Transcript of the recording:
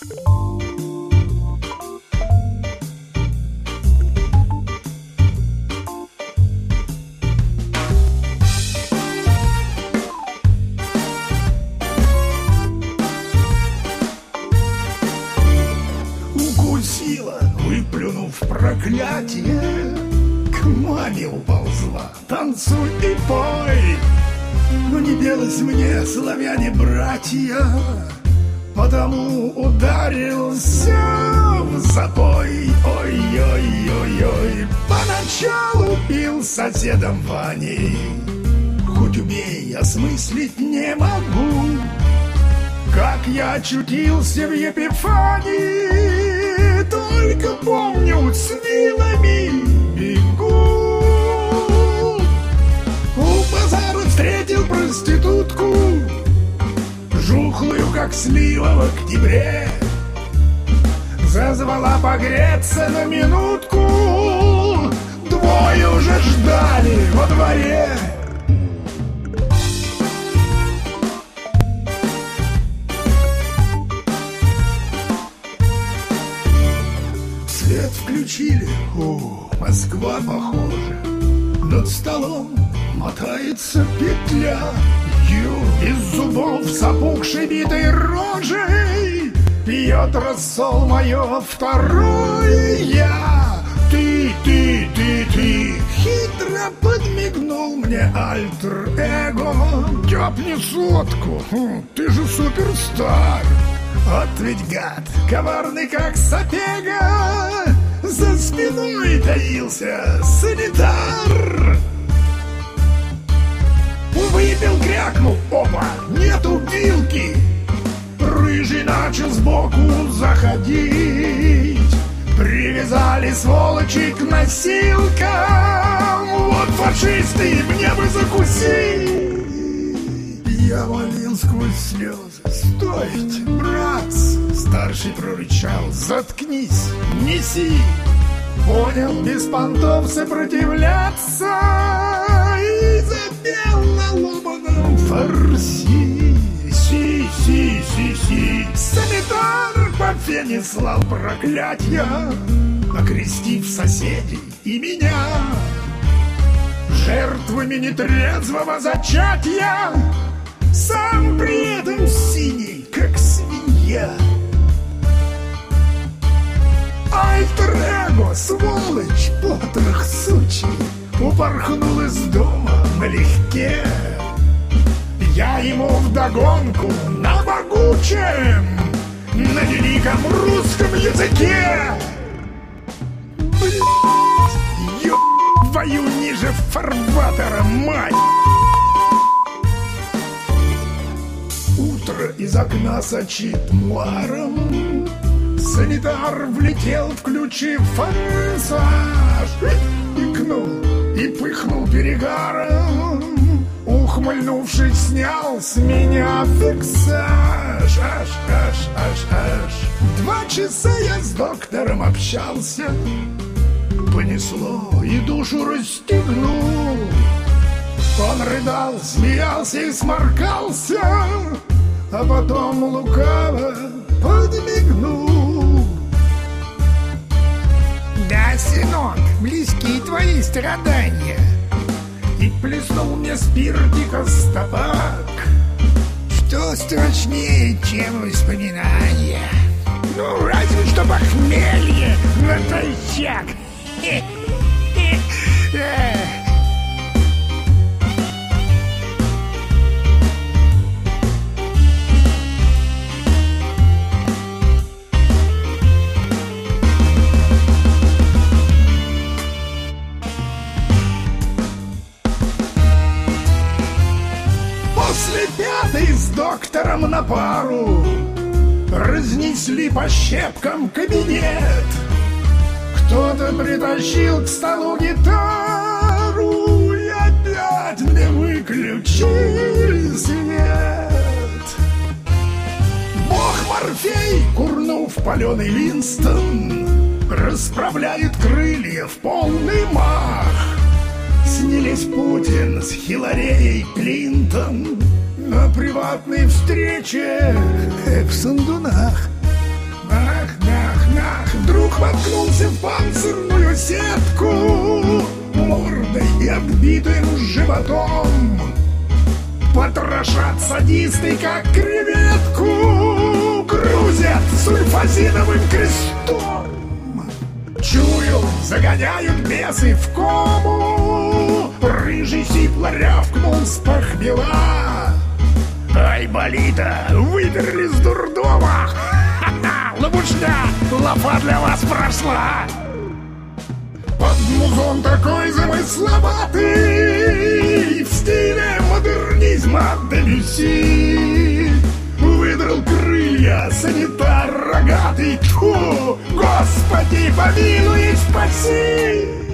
Укусила, выплюнув проклятие, к маме уползла, танцуй и пой. Но не пелось мне, славяне-братья, потому ударился в запой. Ой-ой-ой-ой, поначалу пил с соседом Ваней, хоть убей, осмыслить не могу, как я очутился в Епифании. Только помню, с вилами бегу. У базара встретил проститутку, жухлую, как слива в октябре. Зазвала погреться на минутку, двое уже ждали во дворе. Свет включили, Москва похожа. Над столом мотается петля, из зубов с опухшей битой рожей пьет рассол мое второе я. Ты, хитро подмигнул мне альтер-эго. Тёпни сотку, ты же суперстар. Вот ведь гад, коварный как сапега, за спиной таился санитар. Выпил, крякнул, опа, нету вилки. Рыжий начал сбоку заходить. Привязали сволочи к носилкам. Вот фашисты, мне бы закусить. Я молил сквозь слезы: стойте, братцы. Старший прорычал: заткнись, неси. Понял, без понтов сопротивляться, и запел на ломаном фарси. Си. Санитар по фене слал проклятья, окрестив соседей и меня жертвами нетрезвого зачатия, сам при этом синий, как свинья. Альтер-эго, сволочь, потрох сучий, упорхнул из дома налегке. Я ему вдогонку на могучем, на великом русском языке. Блять, твою ниже фарватера, мать! Утро из окна сочит муаром. Санитар влетел, включив форсаж, икнул и пыхнул перегаром. Ухмыльнувшись, снял с меня фиксаж. Аж. 2 часа я с доктором общался. Понесло и душу расстегнул. Он рыдал, смеялся и сморкался, а потом лукаво подмигнул. Да, сынок, близки твои страдания. И плеснул мне спиртика стопак. Что страшнее, чем воспоминания? Ну, разве что похмелье натощак. После 5-й с доктором на пару разнесли по щепкам кабинет. Кто-то притащил к столу гитару, и опять мне выключили свет. Бог Морфей, курнув паленый Винстон, расправляет крылья в полный мах. Снились Путин с Хилларией Клинтон на приватной встрече в Сандунах. Петух воткнулся в панцирную сетку, мордой оббитым животом. Потрошат садисты, как креветку, грузят сульфазиновым крестом. Чую, загоняют бесы в кому, рыжий сипло рявкнул с похмела. Ай, болита, выперли с дурдома. Ха-ха, лопушня, лафа для вас прошла. Под музон такой замысловатый, в стиле модернизма Дебюсси. Выдрал крылья санитар рогатый. Тьфу, Господи, помилуй и спаси.